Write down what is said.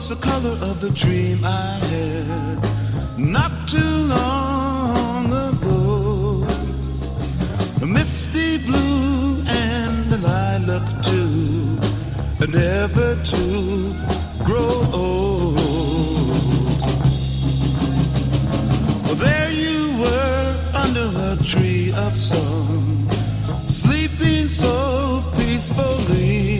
the color of the dream I had not too long ago. A misty blue and a lilac too, never to grow old. Well, there you were under a tree of sun, sleeping so peacefully.